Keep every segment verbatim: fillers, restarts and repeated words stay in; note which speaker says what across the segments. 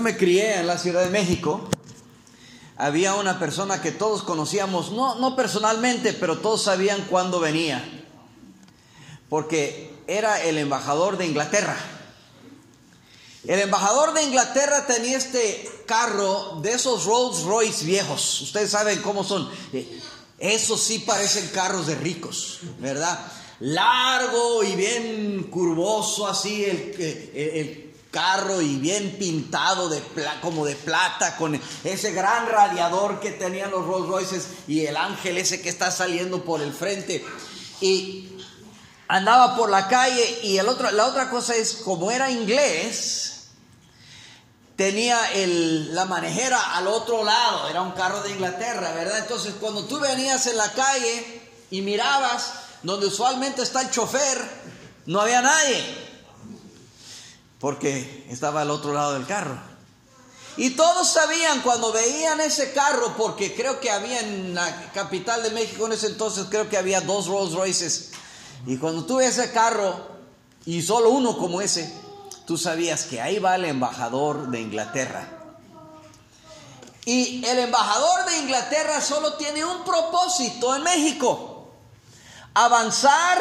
Speaker 1: me crié en la Ciudad de México, había una persona que todos conocíamos, no, no personalmente, pero todos sabían cuándo venía, porque era el embajador de Inglaterra. El embajador de Inglaterra tenía este carro de esos Rolls Royce viejos. Ustedes saben cómo son. Esos sí parecen carros de ricos, ¿verdad? Largo y bien curvoso así el, el, el carro, y bien pintado de pla, como de plata, con ese gran radiador que tenían los Rolls Royces y el ángel ese que está saliendo por el frente. Y andaba por la calle, y el otro, la otra cosa es, como era inglés, tenía el, la manejera al otro lado, era un carro de Inglaterra, ¿verdad? Entonces cuando tú venías en la calle y mirabas donde usualmente está el chofer, no había nadie, porque estaba al otro lado del carro. Y todos sabían cuando veían ese carro, porque creo que había en la capital de México en ese entonces, creo que había dos Rolls Royces. Y cuando tú ves ese carro, y solo uno como ese, tú sabías que ahí va el embajador de Inglaterra. Y el embajador de Inglaterra solo tiene un propósito en México: avanzar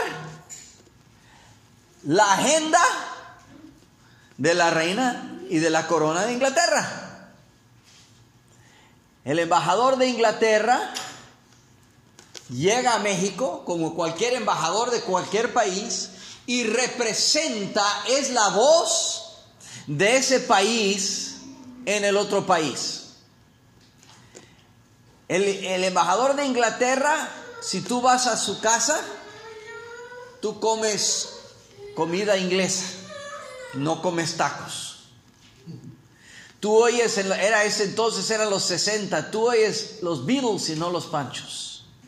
Speaker 1: la agenda de la reina y de la corona de Inglaterra. El embajador de Inglaterra llega a México como cualquier embajador de cualquier país y representa, es la voz de ese país en el otro país. El, el embajador de Inglaterra, si tú vas a su casa, tú comes comida inglesa, no comes tacos. Tú oyes, era ese entonces, eran los sesenta, tú oyes los Beatles y no los Panchos.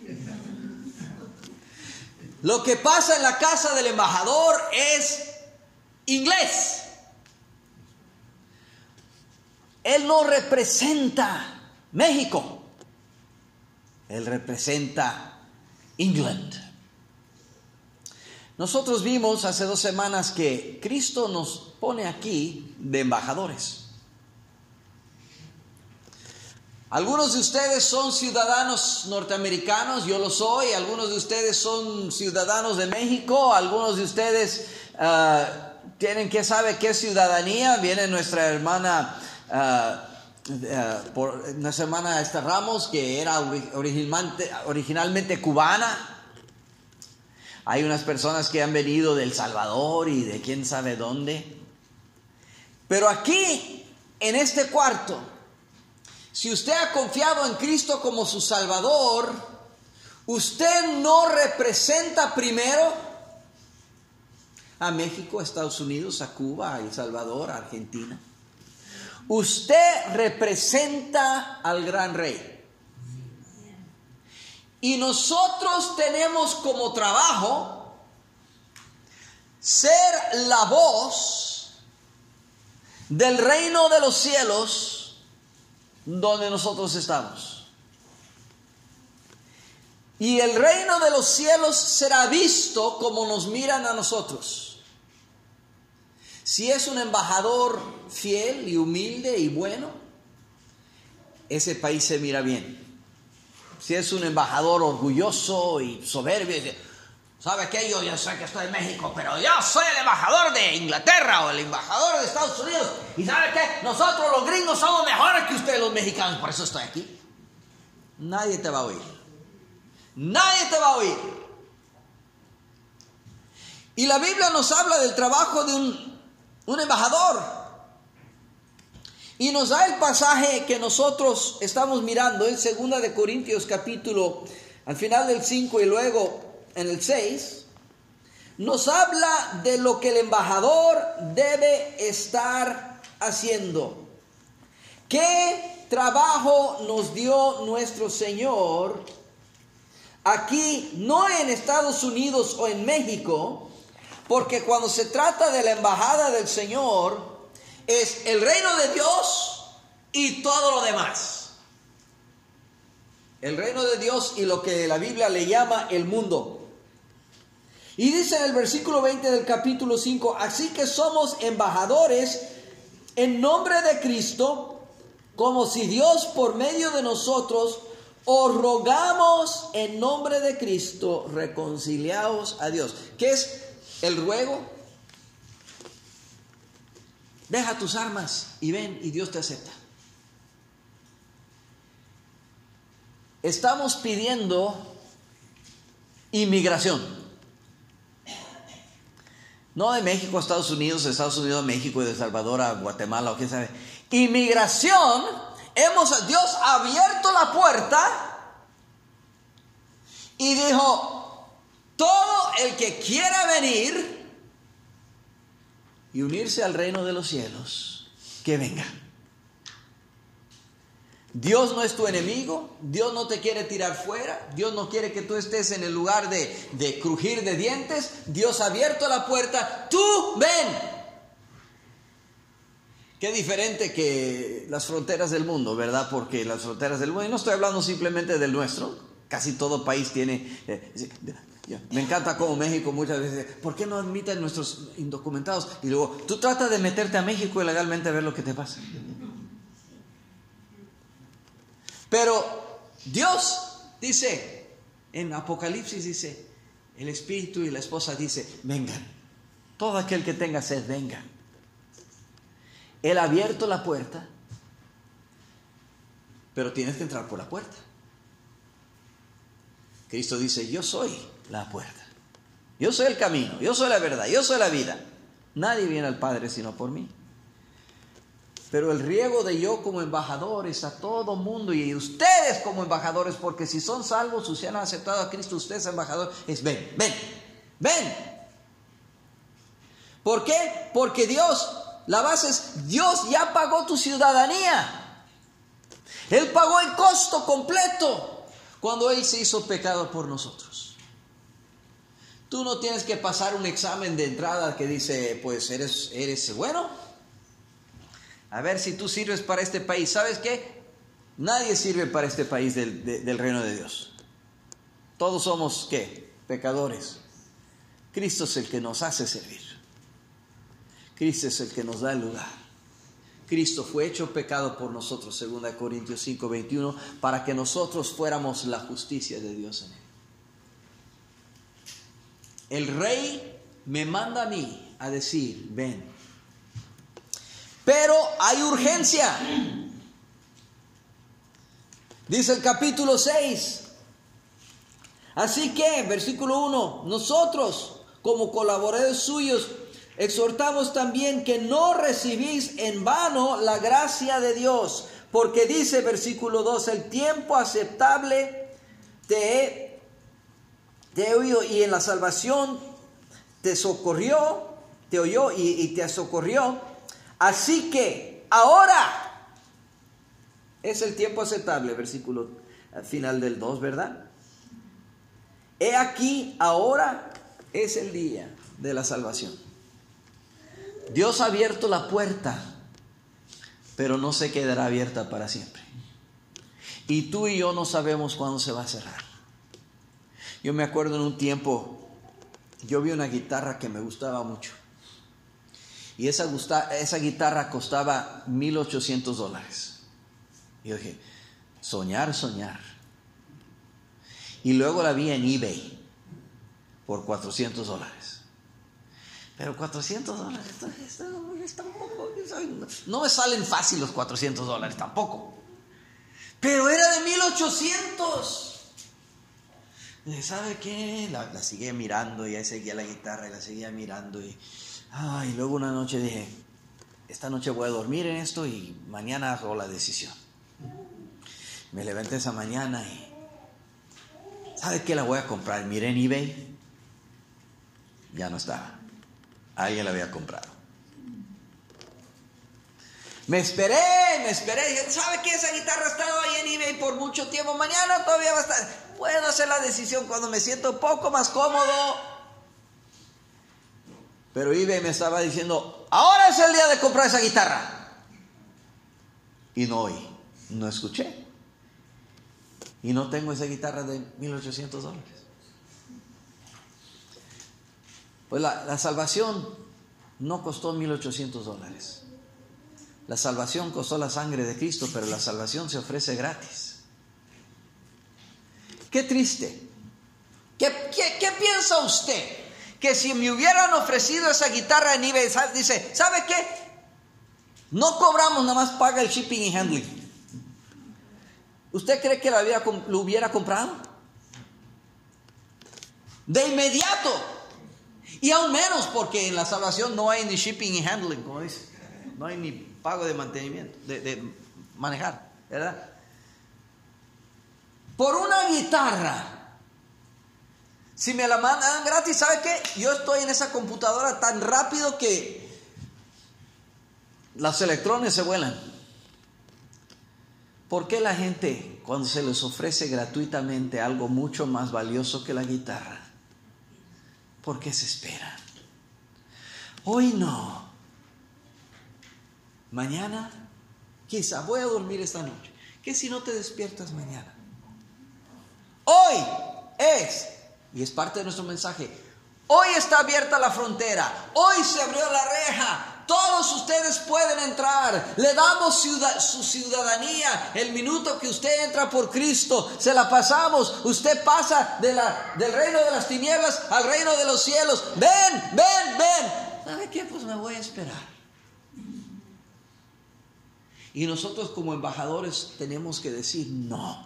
Speaker 1: Lo que pasa en la casa del embajador es inglés. Él no representa México, él representa England. Nosotros vimos hace dos semanas que Cristo nos pone aquí de embajadores. Algunos de ustedes son ciudadanos norteamericanos, yo lo soy. Algunos de ustedes son ciudadanos de México. Algunos de ustedes uh, tienen, ¿qué sabe qué ciudadanía? Viene nuestra hermana, uh, uh, por, nuestra hermana Esther Ramos, que era originalmente, originalmente cubana. Hay unas personas que han venido de El Salvador y de quién sabe dónde. Pero aquí, en este cuarto, si usted ha confiado en Cristo como su Salvador, usted no representa primero a México, a Estados Unidos, a Cuba, a El Salvador, a Argentina. Usted representa al gran rey. Y nosotros tenemos como trabajo ser la voz del reino de los cielos donde nosotros estamos. Y el reino de los cielos será visto como nos miran a nosotros. Si es un embajador fiel y humilde y bueno, ese país se mira bien. Si es un embajador orgulloso y soberbio, ¿sabe qué? Yo ya sé que estoy en México, pero yo soy el embajador de Inglaterra o el embajador de Estados Unidos. ¿Y sabe qué? Nosotros los gringos somos mejores que ustedes los mexicanos, por eso estoy aquí. Nadie te va a oír. Nadie te va a oír. Y la Biblia nos habla del trabajo de un, un embajador. Y nos da el pasaje que nosotros estamos mirando en segunda de Corintios capítulo, al final del cinco y luego en el seis, nos habla de lo que el embajador debe estar haciendo. ¿Qué trabajo nos dio nuestro Señor aquí, no en Estados Unidos o en México? Porque cuando se trata de la embajada del Señor, es el reino de Dios y todo lo demás. El reino de Dios y lo que la Biblia le llama el mundo. Y dice en el versículo veinte del capítulo cinco, así que somos embajadores en nombre de Cristo, como si Dios por medio de nosotros os rogamos en nombre de Cristo, reconciliaos a Dios. ¿Qué es el ruego? Deja tus armas y ven y Dios te acepta. Estamos pidiendo inmigración. No de México a Estados Unidos, de Estados Unidos a México y de El Salvador a Guatemala o quién sabe. Inmigración, hemos, Dios ha abierto la puerta y dijo, todo el que quiera venir y unirse al reino de los cielos, que venga. Dios no es tu enemigo, Dios no te quiere tirar fuera, Dios no quiere que tú estés en el lugar de, de crujir de dientes. Dios ha abierto la puerta, tú ven. Qué diferente que las fronteras del mundo, ¿verdad? Porque las fronteras del mundo, y no estoy hablando simplemente del nuestro, casi todo país tiene... Eh, me encanta como México muchas veces, ¿por qué no admiten nuestros indocumentados? Y luego, tú tratas de meterte a México ilegalmente a ver lo que te pasa. Pero Dios dice, en Apocalipsis dice, el Espíritu y la esposa dice, vengan, todo aquel que tenga sed, venga. Él ha abierto la puerta, pero tienes que entrar por la puerta. Cristo dice, yo soy la puerta, yo soy el camino, yo soy la verdad, yo soy la vida. Nadie viene al Padre sino por mí. Pero el riego de yo como embajadores a todo mundo y ustedes como embajadores, porque si son salvos, si han aceptado a Cristo, ustedes embajadores, es ven, ven, ven. ¿Por qué? Porque Dios, la base es, Dios ya pagó tu ciudadanía. Él pagó el costo completo cuando Él se hizo pecado por nosotros. Tú no tienes que pasar un examen de entrada que dice, pues eres, eres bueno. A ver si tú sirves para este país. ¿Sabes qué? Nadie sirve para este país del, de, del reino de Dios. Todos somos, ¿qué? Pecadores. Cristo es el que nos hace servir. Cristo es el que nos da el lugar. Cristo fue hecho pecado por nosotros, segunda Corintios cinco, veintiuno, para que nosotros fuéramos la justicia de Dios en él. El Rey me manda a mí a decir, ven. Pero hay urgencia. Dice el capítulo seis. Así que, versículo uno, nosotros como colaboradores suyos exhortamos también que no recibís en vano la gracia de Dios. Porque dice versículo dos, el tiempo aceptable te he, te he oído y en la salvación te socorrió, te oyó y, y te socorrió. Así que ahora es el tiempo aceptable, versículo final del dos, ¿verdad? He aquí, ahora es el día de la salvación. Dios ha abierto la puerta, pero no se quedará abierta para siempre. Y tú y yo no sabemos cuándo se va a cerrar. Yo me acuerdo en un tiempo, yo vi una guitarra que me gustaba mucho. Y esa, gusta, esa guitarra costaba mil ochocientos dólares. Y yo dije, soñar, soñar. Y luego la vi en eBay por cuatrocientos dólares. Pero cuatrocientos dólares, esto, esto, esto tampoco, no me salen fácil los cuatrocientos dólares tampoco. Pero era de mil ochocientos. ¿Sabe qué? La, la seguía mirando y ahí seguía la guitarra y la seguía mirando y... Ah, y luego una noche dije, esta noche voy a dormir en esto y mañana hago la decisión. Me levanté esa mañana y, ¿sabe qué? La voy a comprar. Miré en eBay, ya no estaba. Alguien la había comprado. Me esperé, me esperé. Dije, ¿sabe qué? Esa guitarra ha estado ahí en eBay por mucho tiempo. Mañana todavía va a estar. Puedo hacer la decisión cuando me siento un poco más cómodo. Pero eBay me estaba diciendo, ahora es el día de comprar esa guitarra. Y no oí, no escuché. Y no tengo esa guitarra de mil ochocientos dólares. Pues la, la salvación no costó mil ochocientos dólares. La salvación costó la sangre de Cristo, pero la salvación se ofrece gratis. Qué triste. ¿Qué, qué, qué piensa usted? Que si me hubieran ofrecido esa guitarra en eBay, dice, ¿sabe qué? No cobramos, nada más paga el shipping y handling. ¿Usted cree que lo hubiera, lo hubiera comprado? De inmediato. Y aún menos porque en la salvación no hay ni shipping y handling, como dice. No hay ni pago de mantenimiento, de, de manejar, ¿verdad? Por una guitarra, si me la mandan gratis, ¿sabe qué? Yo estoy en esa computadora tan rápido que los electrones se vuelan. ¿Por qué la gente, cuando se les ofrece gratuitamente algo mucho más valioso que la guitarra, por qué se esperan? Hoy no. Mañana, quizá voy a dormir esta noche. ¿Qué si no te despiertas mañana? Hoy es, y es parte de nuestro mensaje, hoy está abierta la frontera, hoy se abrió la reja. Todos ustedes pueden entrar. Le damos ciudad, su ciudadanía. El minuto que usted entra por Cristo, se la pasamos. Usted pasa de la, del reino de las tinieblas al reino de los cielos. Ven, ven, ven. ¿Sabe qué? Pues me voy a esperar. Y nosotros como embajadores tenemos que decir no.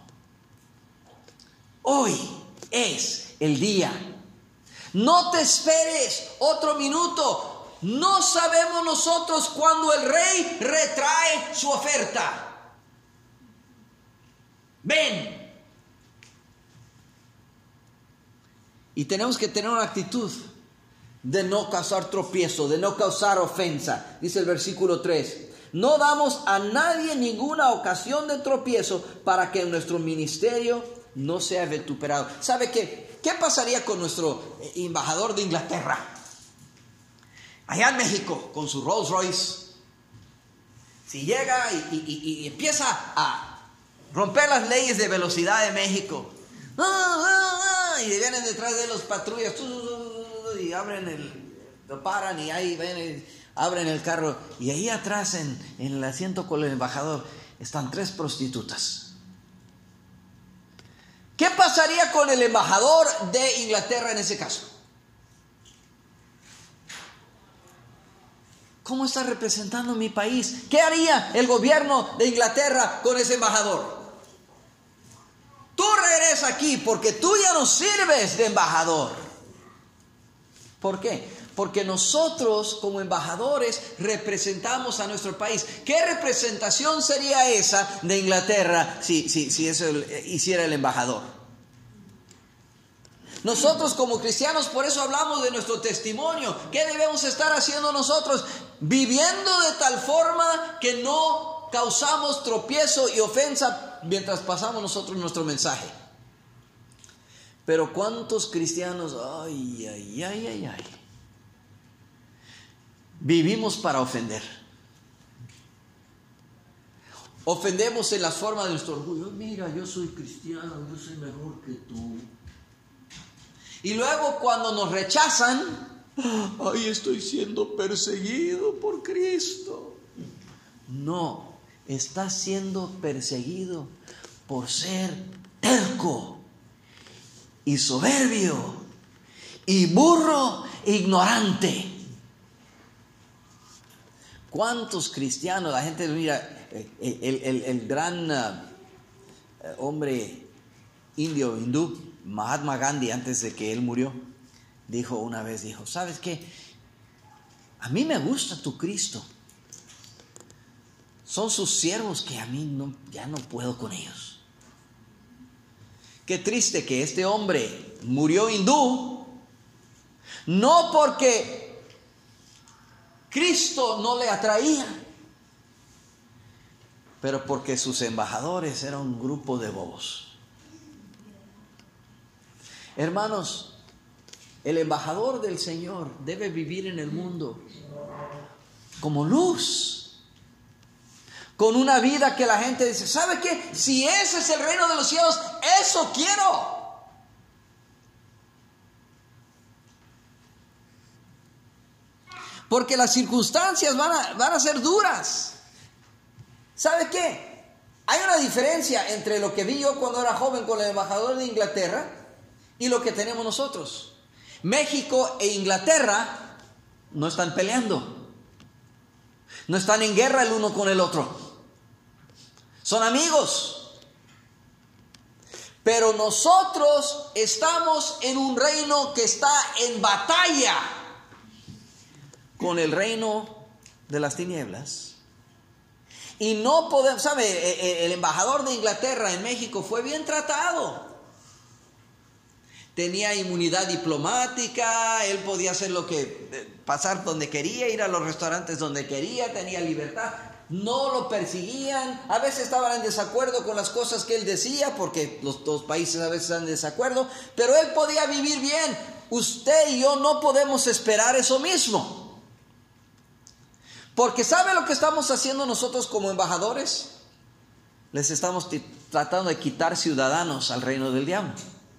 Speaker 1: Hoy es el día. No te esperes otro minuto. No sabemos nosotros cuándo el rey retrae su oferta. Ven. Y tenemos que tener una actitud de no causar tropiezo, de no causar ofensa. Dice el versículo tres. No damos a nadie ninguna ocasión de tropiezo para que nuestro ministerio no sea vituperado. ¿Sabe qué? ¿Qué pasaría con nuestro embajador de Inglaterra? Allá en México, con su Rolls Royce, si llega y, y, y empieza a romper las leyes de velocidad de México, ah, ah, ah, y vienen detrás de los patrullas, y abren el, lo paran y ahí ven, abren el carro, y ahí atrás en, en el asiento con el embajador están tres prostitutas. ¿Qué pasaría con el embajador de Inglaterra en ese caso? ¿Cómo está representando mi país? ¿Qué haría el gobierno de Inglaterra con ese embajador? Tú regresa aquí porque tú ya no sirves de embajador. ¿Por qué? Porque nosotros como embajadores representamos a nuestro país. ¿Qué representación sería esa de Inglaterra si, si, si eso hiciera el embajador? Nosotros como cristianos, por eso hablamos de nuestro testimonio. ¿Qué debemos estar haciendo nosotros? Viviendo de tal forma que no causamos tropiezo y ofensa mientras pasamos nosotros nuestro mensaje. Pero ¿cuántos cristianos? Ay, ay, ay, ay, ay. Vivimos para ofender. Ofendemos en las formas de nuestro orgullo. Mira, yo soy cristiano, yo soy mejor que tú. Y luego cuando nos rechazan, ay, estoy siendo perseguido por Cristo. No, estás siendo perseguido por ser terco y soberbio y burro e ignorante. ¿Cuántos cristianos? La gente mira, el, el, el, el gran uh, hombre indio, hindú, Mahatma Gandhi, antes de que él murió, dijo una vez, dijo, ¿sabes qué? A mí me gusta tu Cristo. Son sus siervos que a mí no, ya no puedo con ellos. Qué triste que este hombre murió hindú, no porque Cristo no le atraía, pero porque sus embajadores eran un grupo de bobos. Hermanos, el embajador del Señor debe vivir en el mundo como luz, con una vida que la gente dice, ¿sabe qué? Si ese es el reino de los cielos, eso quiero. Porque las circunstancias van a, van a ser duras, ¿Sabe qué? Hay una diferencia entre lo que vi yo cuando era joven con el embajador de Inglaterra y lo que tenemos nosotros. México e Inglaterra no están peleando. No están en guerra el uno con el otro. Son amigos. Pero nosotros estamos en un reino que está en batalla con el reino de las tinieblas. Y no podemos, ¿sabe? El embajador de Inglaterra en México fue bien tratado. Tenía inmunidad diplomática, él podía hacer lo que, pasar donde quería, ir a los restaurantes donde quería, tenía libertad. No lo perseguían, a veces estaban en desacuerdo con las cosas que él decía, porque los dos países a veces están en desacuerdo, pero él podía vivir bien. Usted y yo no podemos esperar eso mismo. Porque ¿sabe lo que estamos haciendo nosotros como embajadores? Les estamos t- tratando de quitar ciudadanos al reino del diablo.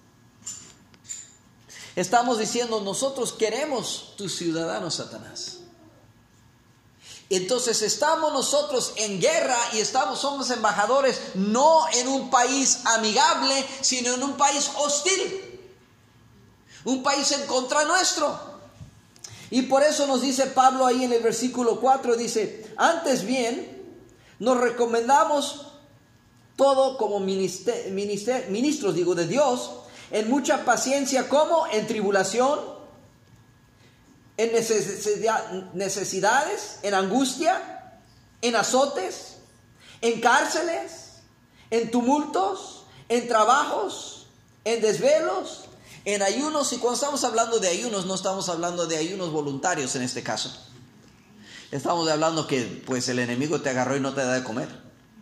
Speaker 1: Estamos diciendo, nosotros queremos tus ciudadanos, Satanás. Entonces estamos nosotros en guerra y estamos, somos embajadores no en un país amigable, sino en un país hostil. Un país en contra nuestro. Y por eso nos dice Pablo ahí en el versículo cuatro, dice, antes bien, nos recomendamos todo como minister, minister, ministros, digo, de Dios, en mucha paciencia, como en tribulación, en necesidad, necesidades, en angustia, en azotes, en cárceles, en tumultos, en trabajos, en desvelos, en ayunos. Y cuando estamos hablando de ayunos, no estamos hablando de ayunos voluntarios en este caso. Estamos hablando que pues el enemigo te agarró y no te da de comer.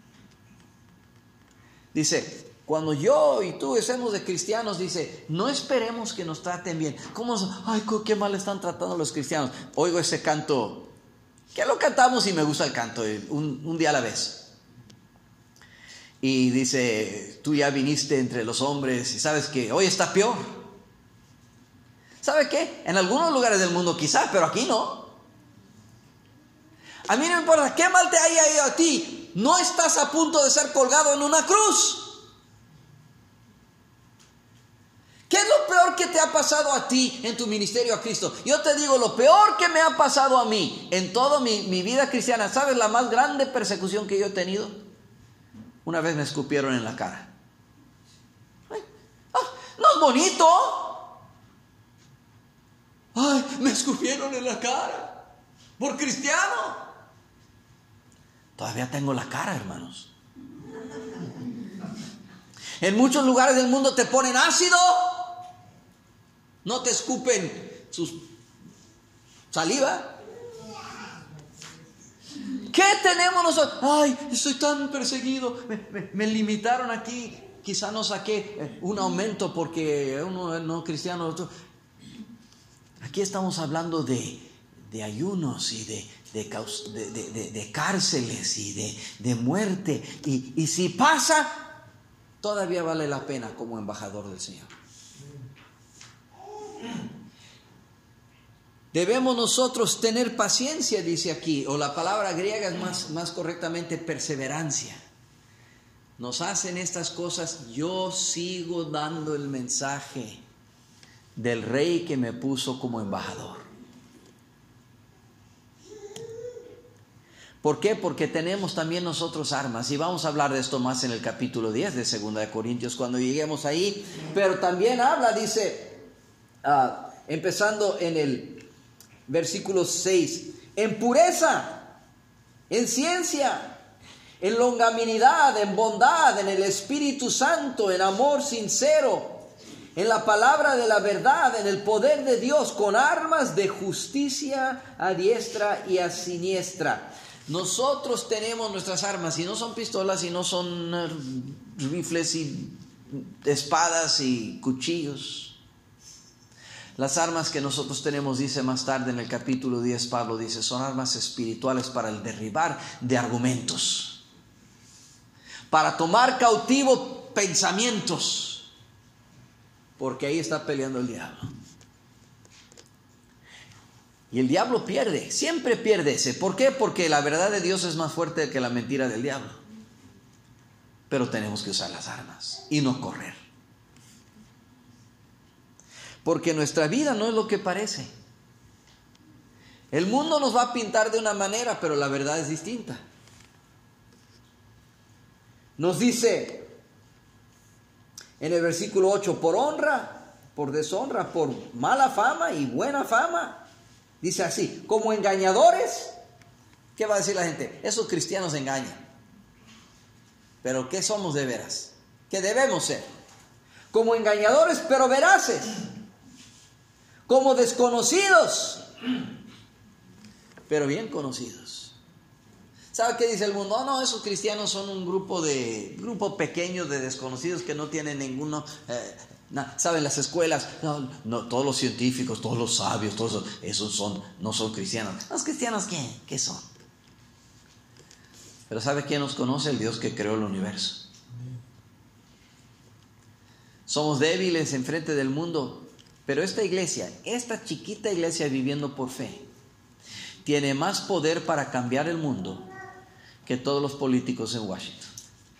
Speaker 1: Dice, cuando yo y tú seamos de cristianos, dice, no esperemos que nos traten bien. ¿Cómo? Ay, qué mal están tratando los cristianos. Oigo ese canto, que lo cantamos y me gusta el canto, un, un día a la vez. Y dice, tú ya viniste entre los hombres y sabes que hoy está peor. ¿Sabe qué? En algunos lugares del mundo quizás, pero aquí no. A mí no me importa qué mal te haya ido a ti. No estás a punto de ser colgado en una cruz. ¿Qué es lo peor que te ha pasado a ti en tu ministerio a Cristo? Yo te digo, lo peor que me ha pasado a mí en toda mi, mi vida cristiana, ¿sabes la más grande persecución que yo he tenido? Una vez me escupieron en la cara. Ay, ah, no es bonito. Ay, me escupieron en la cara por cristiano. Todavía tengo la cara, hermanos. En muchos lugares del mundo te ponen ácido. No te escupen sus saliva. ¿Qué tenemos nosotros? Ay, estoy tan perseguido. Me, me, me limitaron aquí. Quizá no saqué un aumento porque uno no cristiano. Otro. Aquí estamos hablando de, de ayunos y de, de, de, de, de cárceles y de, de muerte. Y, y si pasa, todavía vale la pena como embajador del Señor. Debemos nosotros tener paciencia, dice aquí, o la palabra griega es más, más correctamente perseverancia. Nos hacen estas cosas, yo sigo dando el mensaje del rey que me puso como embajador. ¿Por qué? Porque tenemos también nosotros armas, y vamos a hablar de esto más en el capítulo diez de Segunda de Corintios cuando lleguemos ahí. Pero también habla, dice, uh, empezando en el versículo seis, en pureza, en ciencia, en longanimidad, en bondad, en el Espíritu Santo, en amor sincero, en la palabra de la verdad, en el poder de Dios, con armas de justicia a diestra y a siniestra. Nosotros tenemos nuestras armas, y no son pistolas, y no son uh, rifles y espadas y cuchillos. Las armas que nosotros tenemos, dice más tarde en el capítulo diez, Pablo dice, son armas espirituales para el derribar de argumentos, para tomar cautivo pensamientos, porque ahí está peleando el diablo. Y el diablo pierde, siempre pierde ese. ¿Por qué? Porque la verdad de Dios es más fuerte que la mentira del diablo. Pero tenemos que usar las armas y no correr. Porque nuestra vida no es lo que parece. El mundo nos va a pintar de una manera, pero la verdad es distinta. Nos dice en el versículo ocho, por honra, por deshonra, por mala fama y buena fama. Dice así, como engañadores. ¿Qué va a decir la gente? Esos cristianos engañan. Pero ¿qué somos de veras? ¿Qué debemos ser? Como engañadores, pero veraces. Como desconocidos, pero bien conocidos. ¿Sabe qué dice el mundo? No, no, esos cristianos son un grupo de grupo pequeño de desconocidos que no tienen ninguno. Eh, no, ¿saben? Las escuelas, no, no, todos los científicos, todos los sabios, todos esos, esos son, no son cristianos. ¿Los cristianos qué? ¿Qué son? Pero ¿sabe quién nos conoce? El Dios que creó el universo. Somos débiles enfrente del mundo, pero esta iglesia, esta chiquita iglesia viviendo por fe, tiene más poder para cambiar el mundo que todos los políticos en Washington.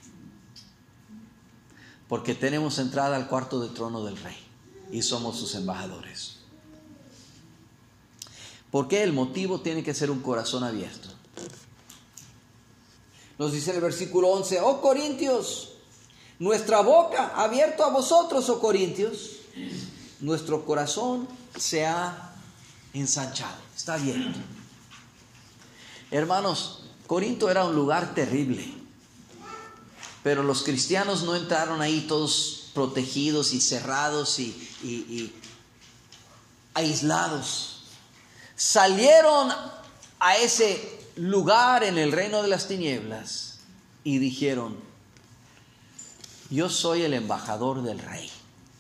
Speaker 1: Porque tenemos entrada al cuarto del trono del rey y somos sus embajadores. ¿Por qué? El motivo tiene que ser un corazón abierto. Nos dice el versículo once, oh Corintios, nuestra boca ha abierto a vosotros, oh Corintios, nuestro corazón se ha ensanchado, está abierto. Hermanos, Corinto era un lugar terrible, pero los cristianos no entraron ahí todos protegidos y cerrados y, y, y aislados. Salieron a ese lugar en el reino de las tinieblas y dijeron, yo soy el embajador del rey.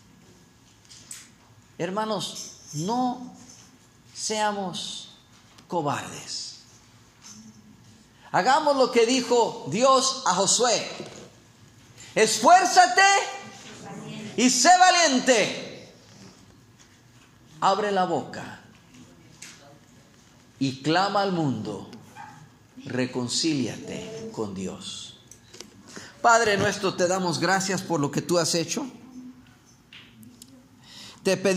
Speaker 1: Hermanos, no seamos cobardes. Hagamos lo que dijo Dios a Josué. Esfuérzate y sé valiente. Abre la boca y clama al mundo. Reconcíliate con Dios. Padre nuestro, te damos gracias por lo que tú has hecho. Te pedimos